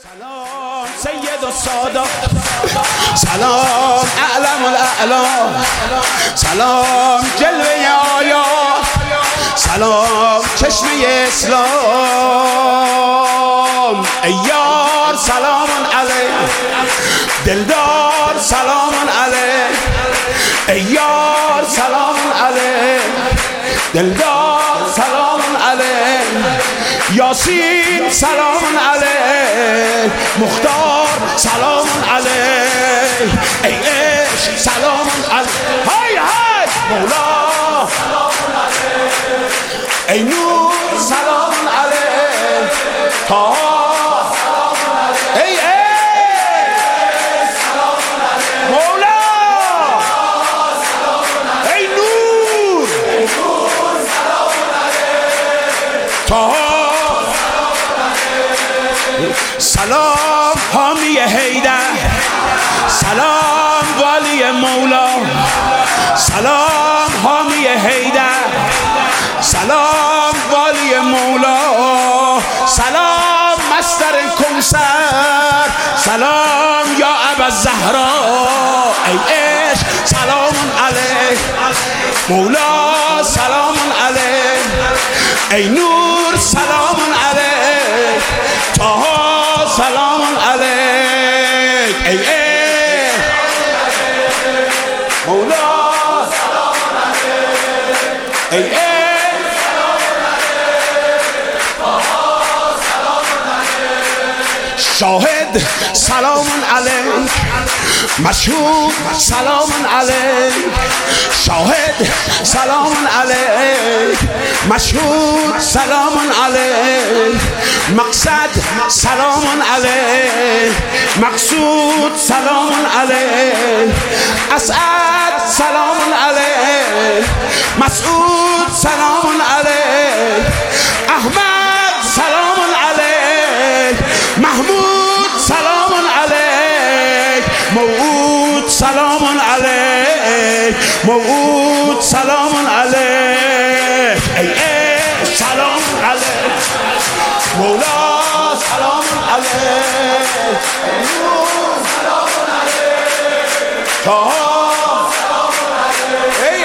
سلام سید السادات، سلام اعلم الاعلام، سلام جلوه آیات، سلام چشمه اسلام. ای یار سلام علیک، دلدار سلام علیک. ای یار سلام علیک، دلدار سلام علیک. یاسین سلام علیک، مختار سلام علیک. ای عشق سلام علیک، های های مولا سلام علیک. ای نور سلام علیک، تا ای عشق سلام علیک. مولا ای نور سلام علیک، تا سلام حامی حیدر، سلام والی مولا، سلام حامی حیدر، سلام والی مولا، سلام مستر کوثر، سلام یا ابوالزهرا. ای عشق سلام علیک، مولا سلام علیک. ای نور سلام علیک، طه سلام علیک. ای مولا سلام علیک. ای سلام علیک. شاهد سلام علیک، مشهود سلام علیک. شاهد سلام علیک، مشهود سلام علیک. مقصد سلام علیک، مقصود سلام علیک. اسعد سلام علیک، مسعود سلام علیک. احمد سلام علیک، محمود سلام علیک. موعود سلام علیک، موعود سلام علیک. ای سلام علیک، مولا سلام علیک. سلام علیک، تا سلام علیک. ای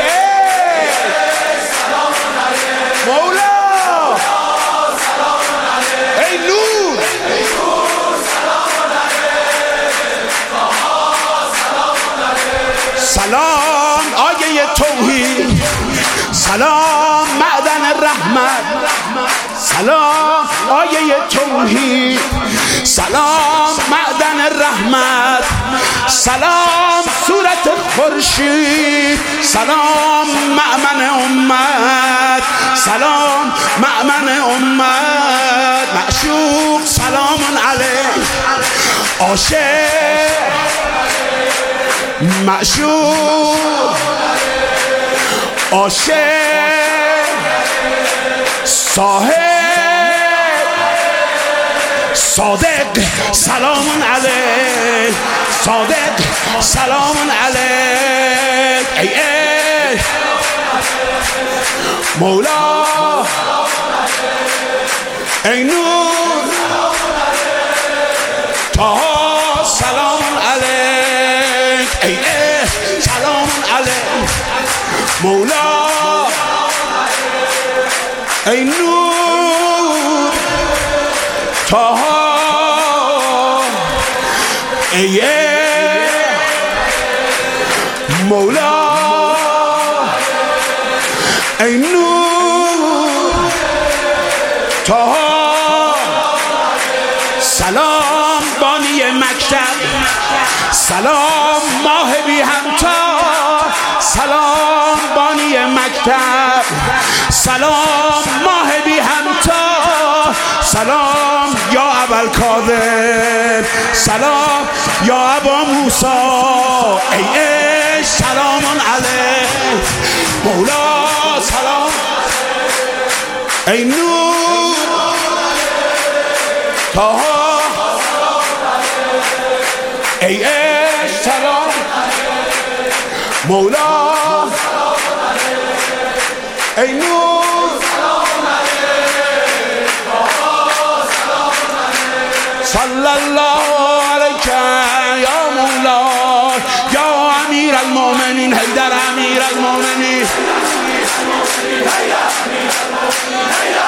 سلام علیک، مولا سلام علیک. ای نور سلام علیک، تا سلام علیک. سلام آیه توحید، سلام معدن رحمت، سلام آیه توحید، سلام معدن رحمت، سلام صورت خورشید، سلام مأمن امت، سلام مأمن امت. معشوق سلام علیک، عاشق معشوق عاشق صاحب صادق سلام علیک، صادق سلام علیک. ای مولا ای نور تا سلام علیک. ای سلام علیک، مولا ای نور تا ای مولا ای نور تا. سلام بانی مکتب، سلام ماه بی همتا، سلام بانی مکتب، سلام ماه بی همتا، سلام یا ابوالکاظم، سلام یا ابا موسی. ای عشق سلام علیک، مولا سلام. ای نور تا ای عشق سلام، مولا ای نور صلی الله علیک یا مولا یا امیر المؤمنین حیدر امیر المؤمنین.